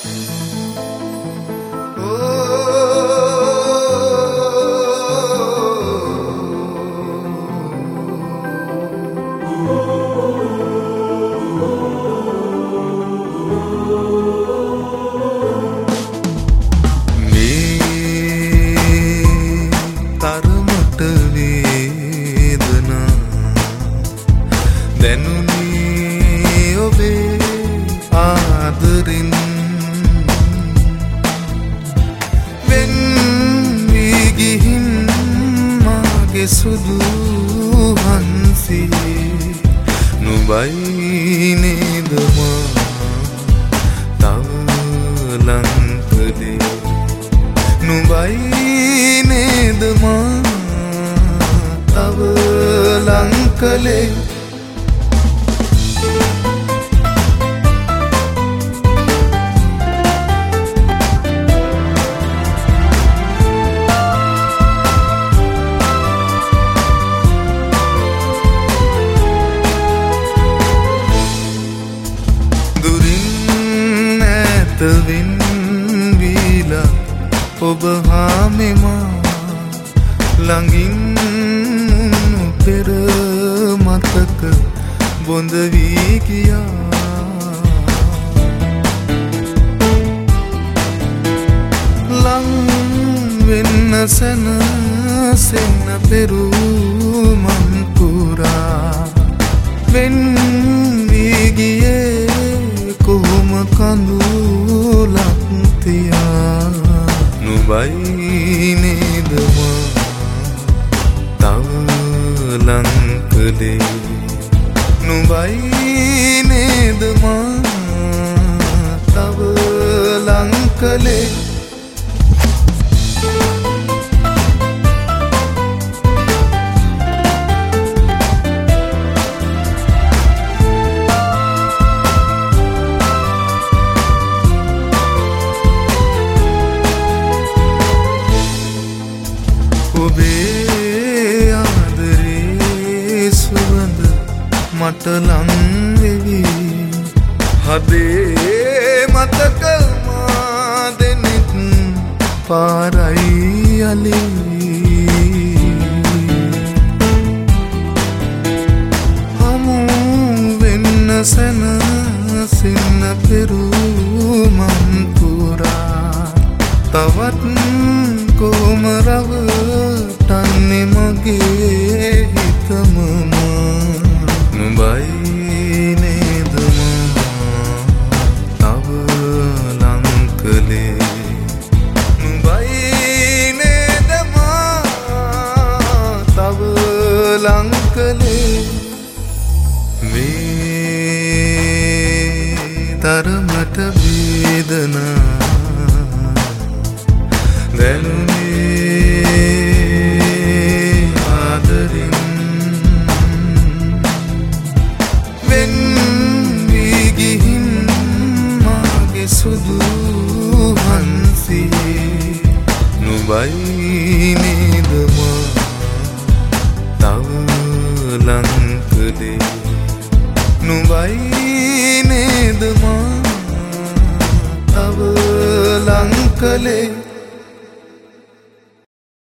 දැනුනේ ඔබේ ආදරින් වෙන් වී ගිහින් මාගේ සුදු හංසියේ නුඹයි නේද මා තව ලං කළේ නුඹයි නේද මා තව ලං කළේ වෙන් වීලා ඔබ හාමෙමා ළඟින් පෙර මතක බොඳ වී ගියා ලං වෙන්න සැනසෙන්න පෙරුමන් පුරා වෙන් වී ගියේ කොහොම කඳුලක් තියා නුඹයි නේද මා තව ලං කළේ නුඹයි නේද මා තව ලං කළේ ඔබේ ආදරේ සුවඳ මට ලං වෙවි හදේ මතක මා දෙනෙත් පාරයි අලෙවි හමු වෙන්න සැනසෙන්න පෙරුමන් පුරා තවත් කොහොම රවටන්නේ මගේ හිතම නුඹයි නේද මා තව ලං කළේ නුඹයි නේද මා තව ලං කළේ මේ තරමට වේදනා දැනුනේ ආදරින් වෙන් වී ගිහින් මාගේ සුදු හංසියේ නුඹයි නේද මා තව ලං කළේ නුඹයි නේද මා තව ලං කළේ